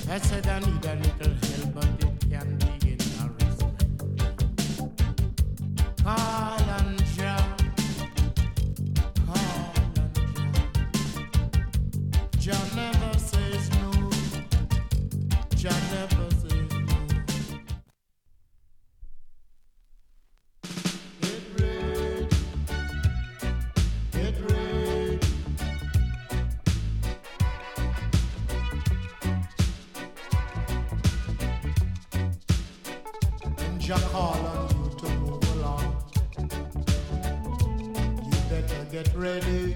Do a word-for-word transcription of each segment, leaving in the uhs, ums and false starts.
I said I need a little help, but it can be in a respect. Call on Jah, call on Jah. Jah never says no. Jah never says no. Get ready, get ready. When Jah call on you to move along, you better get ready.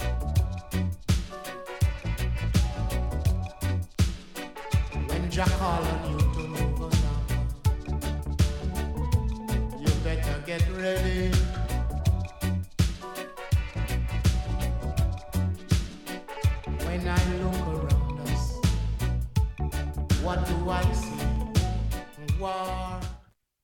When Jah call on you to move along, you better get ready. When I look around us, what do I see? War.